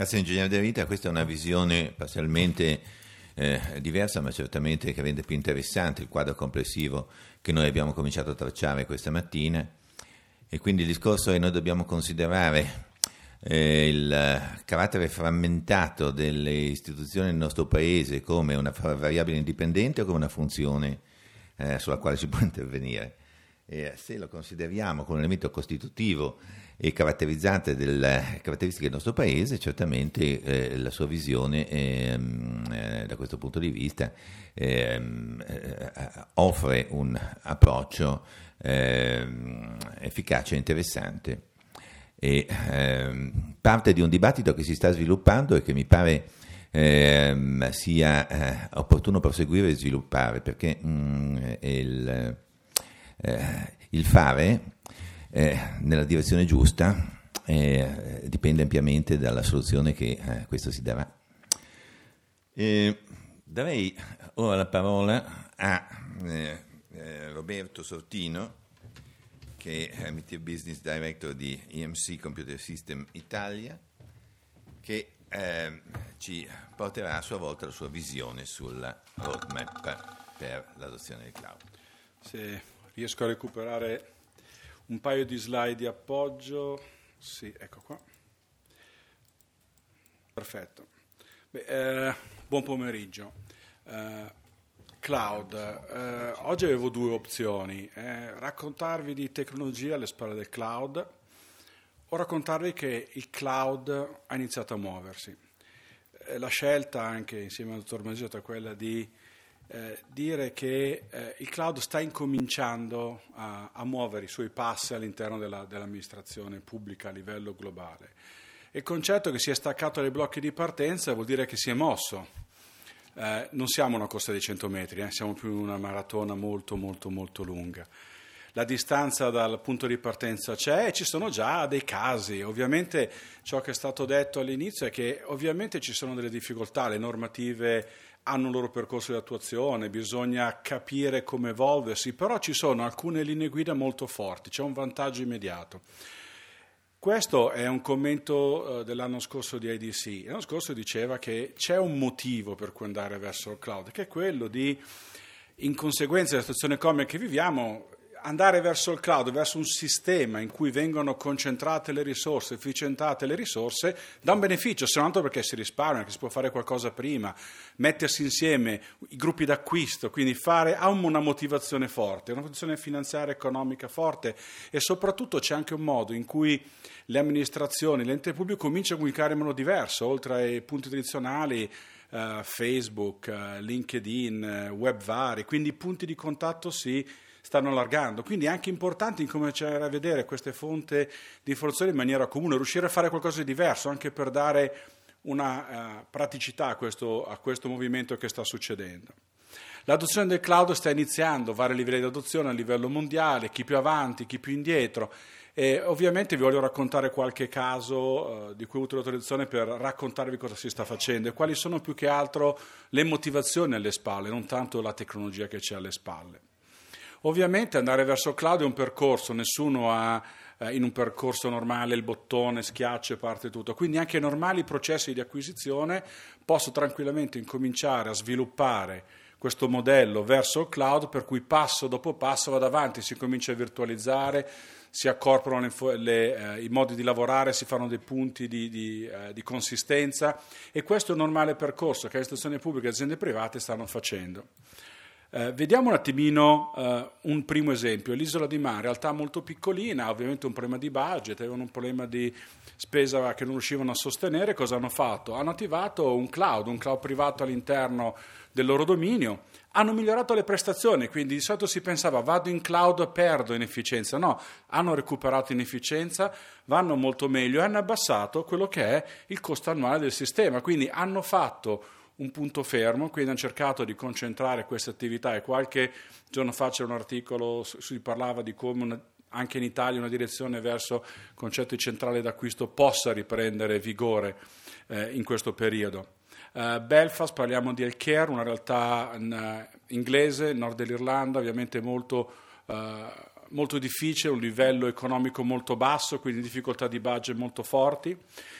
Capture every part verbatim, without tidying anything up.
Grazie ingegnere De Vita, questa è una visione parzialmente eh, diversa, ma certamente che rende più interessante il quadro complessivo che noi abbiamo cominciato a tracciare questa mattina. E quindi il discorso è che noi dobbiamo considerare eh, il carattere frammentato delle istituzioni del nostro Paese come una variabile indipendente o come una funzione eh, sulla quale si può intervenire. E se lo consideriamo come un elemento costitutivo e caratterizzante delle caratteristiche del nostro Paese, certamente eh, la sua visione ehm, eh, da questo punto di vista ehm, eh, offre un approccio ehm, efficace e interessante. E, ehm, parte di un dibattito che si sta sviluppando e che mi pare ehm, sia eh, opportuno proseguire e sviluppare, perché mh, il, eh, il fare Eh, nella direzione giusta eh, dipende ampiamente dalla soluzione che eh, questo si darà. Eh, darei ora la parola a eh, eh, Roberto Sortino, che è M T Business Director di E M C Computer System Italia, che eh, ci porterà a sua volta la sua visione sulla roadmap per l'adozione del cloud. Se riesco a recuperare un paio di slide di appoggio, sì, ecco qua. Perfetto. Beh, eh, buon pomeriggio. Eh, cloud. Eh, oggi avevo due opzioni: eh, raccontarvi di tecnologia alle spalle del cloud o raccontarvi che il cloud ha iniziato a muoversi. Eh, la scelta, anche insieme al dottor Maggiotto, è quella di Eh, dire che eh, il cloud sta incominciando a, a muovere i suoi passi all'interno della, dell'amministrazione pubblica a livello globale. Il concetto che si è staccato dai blocchi di partenza vuol dire che si è mosso. Eh, non siamo una corsa di cento metri, eh, siamo più una maratona molto molto molto lunga. La distanza dal punto di partenza c'è e ci sono già dei casi. Ovviamente ciò che è stato detto all'inizio è che ovviamente ci sono delle difficoltà, le normative hanno un loro percorso di attuazione, bisogna capire come evolversi, però ci sono alcune linee guida molto forti, c'è un vantaggio immediato. Questo è un commento uh, dell'anno scorso di I D C. L'anno scorso diceva che c'è un motivo per cui andare verso il cloud, che è quello di, in conseguenza della situazione economica che viviamo, andare verso il cloud, verso un sistema in cui vengono concentrate le risorse, efficientate le risorse, dà un beneficio, se non altro perché si risparmia, che si può fare qualcosa prima, mettersi insieme i gruppi d'acquisto, quindi fare, ha una motivazione forte, una motivazione finanziaria, economica forte, e soprattutto c'è anche un modo in cui le amministrazioni, l'ente pubblico comincia a comunicare in modo diverso, oltre ai punti tradizionali, uh, Facebook, uh, LinkedIn, uh, web vari, quindi i punti di contatto si stanno allargando, quindi è anche importante incominciare a vedere queste fonti di informazioni in maniera comune, riuscire a fare qualcosa di diverso, anche per dare una uh, praticità a questo, a questo movimento che sta succedendo. L'adozione del cloud sta iniziando, vari livelli di adozione a livello mondiale, chi più avanti, chi più indietro, e ovviamente vi voglio raccontare qualche caso uh, di cui ho avuto l'autorizzazione per raccontarvi cosa si sta facendo e quali sono più che altro le motivazioni alle spalle, non tanto la tecnologia che c'è alle spalle. Ovviamente andare verso il cloud è un percorso, nessuno ha eh, in un percorso normale il bottone, schiaccia e parte tutto, quindi anche i normali processi di acquisizione posso tranquillamente incominciare a sviluppare questo modello verso il cloud, per cui passo dopo passo vado avanti, si comincia a virtualizzare, si accorporano le, le, eh, i modi di lavorare, si fanno dei punti di, di, eh, di consistenza, e questo è un normale percorso che le istituzioni pubbliche e le aziende private stanno facendo. Eh, vediamo un attimino eh, un primo esempio. L'Isola di Mare, in realtà molto piccolina, ovviamente un problema di budget, avevano un problema di spesa che non riuscivano a sostenere. Cosa hanno fatto? Hanno attivato un cloud, un cloud privato all'interno del loro dominio, hanno migliorato le prestazioni, quindi di solito si pensava vado in cloud, perdo in efficienza. No, hanno recuperato in efficienza, vanno molto meglio e hanno abbassato quello che è il costo annuale del sistema, quindi hanno fatto un punto fermo, quindi hanno cercato di concentrare queste attività, e qualche giorno fa c'era un articolo, si parlava di come una, anche in Italia una direzione verso il concetto di centrale d'acquisto possa riprendere vigore eh, in questo periodo. Uh, Belfast, parliamo di healthcare, una realtà in, uh, inglese, nord dell'Irlanda, ovviamente molto uh, molto difficile, un livello economico molto basso, quindi difficoltà di budget molto forti,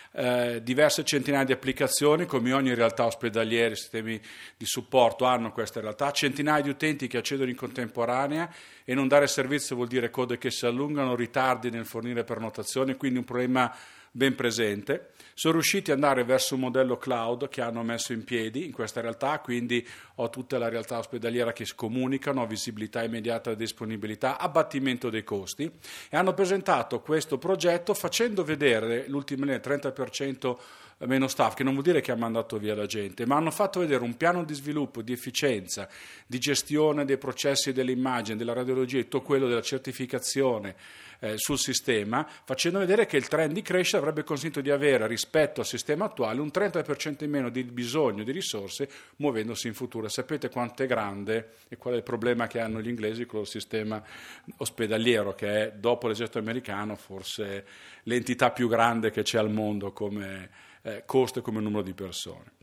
eh, diverse centinaia di applicazioni, come ogni realtà ospedaliera, sistemi di supporto hanno queste realtà, centinaia di utenti che accedono in contemporanea, e non dare servizio vuol dire code che si allungano, ritardi nel fornire prenotazioni, quindi un problema ben presente. Sono riusciti ad andare verso un modello cloud che hanno messo in piedi in questa realtà, quindi ho tutta la realtà ospedaliera che si comunicano, ho visibilità immediata e disponibilità, abbattimento dei costi, e hanno presentato questo progetto facendo vedere l'ultimo trenta per cento meno staff, che non vuol dire che ha mandato via la gente, ma hanno fatto vedere un piano di sviluppo, di efficienza, di gestione dei processi dell'immagine, della radiologia, tutto quello della certificazione eh, sul sistema, facendo vedere che il trend di crescita avrebbe consentito di avere rispetto al sistema attuale un trenta per cento in meno di bisogno di risorse muovendosi in futuro. Sapete quanto è grande e qual è il problema che hanno gli inglesi con il sistema ospedaliero, che è, dopo l'esercito americano, forse l'entità più grande che c'è al mondo come Eh, costo e come numero di persone.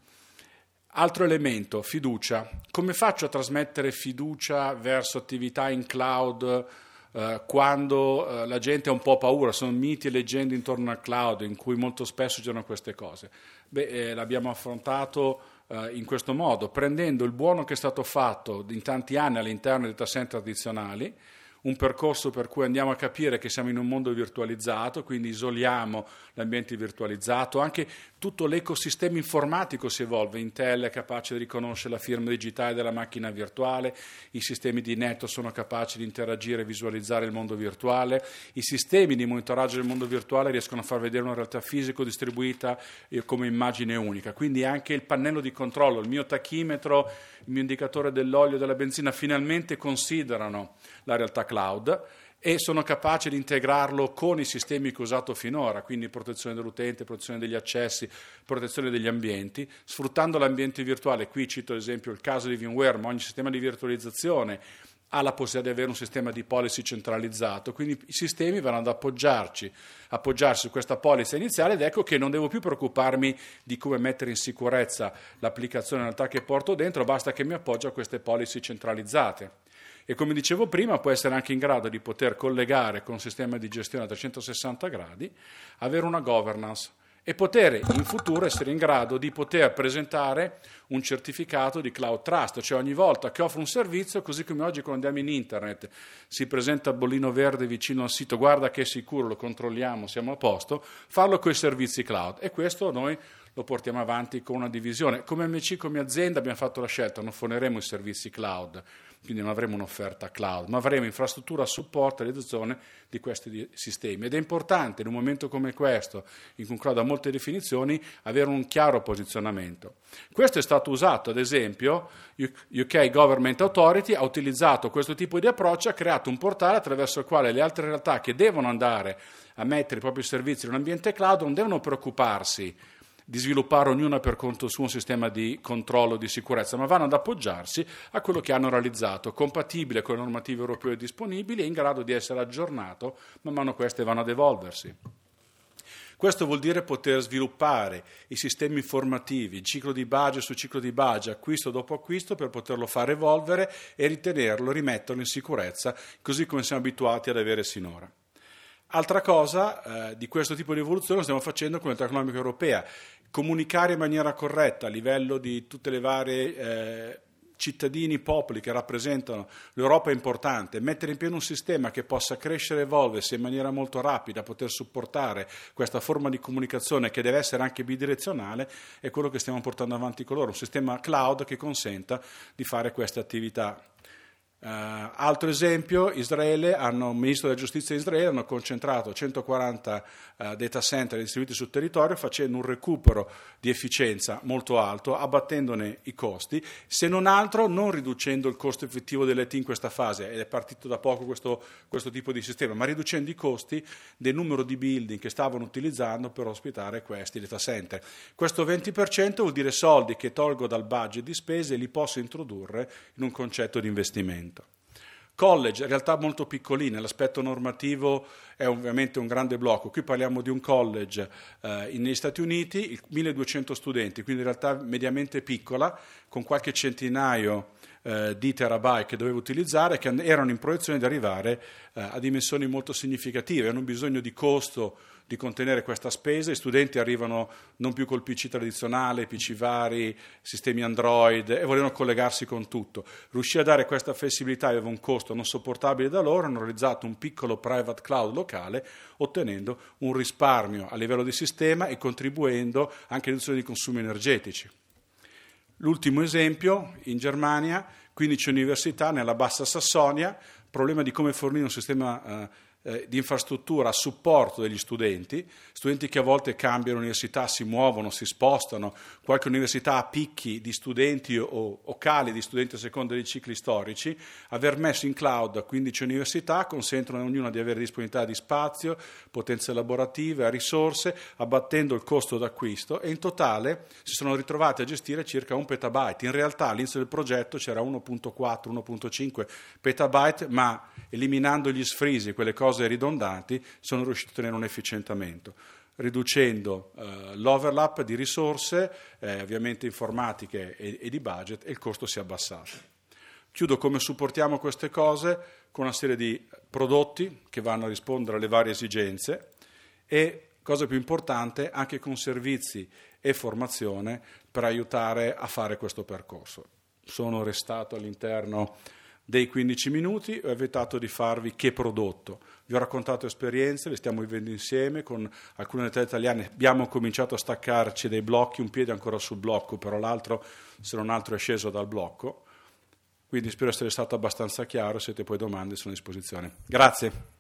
Altro elemento, fiducia. Come faccio a trasmettere fiducia verso attività in cloud eh, quando eh, la gente ha un po' paura? Sono miti e leggende intorno al cloud in cui molto spesso c'erano queste cose. Beh, eh, l'abbiamo affrontato eh, in questo modo, prendendo il buono che è stato fatto in tanti anni all'interno dei data center tradizionali, un percorso per cui andiamo a capire che siamo in un mondo virtualizzato, quindi isoliamo l'ambiente virtualizzato, anche tutto l'ecosistema informatico si evolve, Intel è capace di riconoscere la firma digitale della macchina virtuale, i sistemi di network sono capaci di interagire e visualizzare il mondo virtuale, i sistemi di monitoraggio del mondo virtuale riescono a far vedere una realtà fisica distribuita come immagine unica, quindi anche il pannello di controllo, il mio tachimetro, il mio indicatore dell'olio, della benzina, finalmente considerano la realtà cloud e sono capaci di integrarlo con i sistemi che ho usato finora, quindi protezione dell'utente, protezione degli accessi, protezione degli ambienti, sfruttando l'ambiente virtuale. Qui cito ad esempio il caso di VMware, ma ogni sistema di virtualizzazione ha la possibilità di avere un sistema di policy centralizzato, quindi i sistemi vanno ad appoggiarci, appoggiarsi su questa policy iniziale, ed ecco che non devo più preoccuparmi di come mettere in sicurezza l'applicazione in realtà che porto dentro, basta che mi appoggio a queste policy centralizzate. E come dicevo prima, può essere anche in grado di poter collegare con un sistema di gestione a trecentosessanta gradi, avere una governance e poter in futuro essere in grado di poter presentare un certificato di Cloud Trust, cioè ogni volta che offro un servizio, così come oggi quando andiamo in internet si presenta il bollino verde vicino al sito, guarda che è sicuro, lo controlliamo, siamo a posto, farlo con i servizi cloud, e questo noi lo portiamo avanti con una divisione. Come M C, come azienda abbiamo fatto la scelta, non forniremo i servizi cloud, quindi non avremo un'offerta cloud, ma avremo infrastruttura a supporto e realizzazione di questi sistemi. Ed è importante in un momento come questo, in cui un cloud ha molte definizioni, avere un chiaro posizionamento. Questo è stato usato, ad esempio, U K Government Authority ha utilizzato questo tipo di approccio, ha creato un portale attraverso il quale le altre realtà che devono andare a mettere i propri servizi in un ambiente cloud non devono preoccuparsi di sviluppare ognuna per conto suo un sistema di controllo di sicurezza, ma vanno ad appoggiarsi a quello che hanno realizzato, compatibile con le normative europee disponibili e in grado di essere aggiornato man mano queste vanno ad evolversi. Questo vuol dire poter sviluppare i sistemi informativi, ciclo di budget su ciclo di budget, acquisto dopo acquisto, per poterlo fare evolvere e ritenerlo, rimetterlo in sicurezza, così come siamo abituati ad avere sinora. Altra cosa eh, di questo tipo di evoluzione lo stiamo facendo con l'Unione Economica Europea, comunicare in maniera corretta a livello di tutte le varie eh, cittadini, popoli che rappresentano l'Europa è importante, mettere in piedi un sistema che possa crescere e evolversi in maniera molto rapida, poter supportare questa forma di comunicazione che deve essere anche bidirezionale, è quello che stiamo portando avanti con loro, un sistema cloud che consenta di fare queste attività. Uh, altro esempio, Israele, hanno, il ministro della giustizia di Israele hanno concentrato centoquaranta uh, data center distribuiti sul territorio, facendo un recupero di efficienza molto alto, abbattendone i costi, se non altro non riducendo il costo effettivo dell'I T in questa fase, ed è partito da poco questo, questo tipo di sistema, ma riducendo i costi del numero di building che stavano utilizzando per ospitare questi data center. Questo venti per cento vuol dire soldi che tolgo dal budget di spese e li posso introdurre in un concetto di investimento. College, realtà molto piccoline, l'aspetto normativo è ovviamente un grande blocco. Qui parliamo di un college eh, negli Stati Uniti, milleduecento studenti, quindi in realtà mediamente piccola, con qualche centinaio eh, di terabyte che dovevo utilizzare, che erano in proiezione di arrivare eh, a dimensioni molto significative. Hanno bisogno di costo di contenere questa spesa. I studenti arrivano non più col P C tradizionale, P C vari, sistemi Android, e volevano collegarsi con tutto. Riuscire a dare questa flessibilità aveva un costo non sopportabile da loro. Hanno realizzato un piccolo private cloud locale, ottenendo un risparmio a livello di sistema e contribuendo anche all'indizione di consumi energetici. L'ultimo esempio, in Germania, quindici università nella Bassa Sassonia, problema di come fornire un sistema eh, eh, di infrastruttura a supporto degli studenti, studenti che a volte cambiano università, si muovono, si spostano, qualche università ha picchi di studenti o, o cali di studenti a seconda dei cicli storici. Aver messo in cloud quindici università consentono a ognuna di avere disponibilità di spazio, potenze elaborative, risorse, abbattendo il costo d'acquisto, e in totale si sono ritrovati a gestire circa un petabyte. In realtà all'inizio del progetto c'era uno virgola quattro uno virgola cinque petabyte, ma eliminando gli sfrisi, quelle cose ridondanti, sono riusciti a ottenere un efficientamento, riducendo eh, l'overlap di risorse, eh, ovviamente informatiche e, e di budget, e il costo si è abbassato. Chiudo come supportiamo queste cose con una serie di prodotti che vanno a rispondere alle varie esigenze e, cosa più importante, anche con servizi e formazione per aiutare a fare questo percorso. Sono restato all'interno dei quindici minuti, ho evitato di farvi che prodotto. Vi ho raccontato esperienze, le stiamo vivendo insieme con alcune realtà italiane. Abbiamo cominciato a staccarci dei blocchi, un piede ancora sul blocco, però l'altro, se non altro, è sceso dal blocco. Quindi spero essere stato abbastanza chiaro. Se avete poi domande, sono a disposizione. Grazie.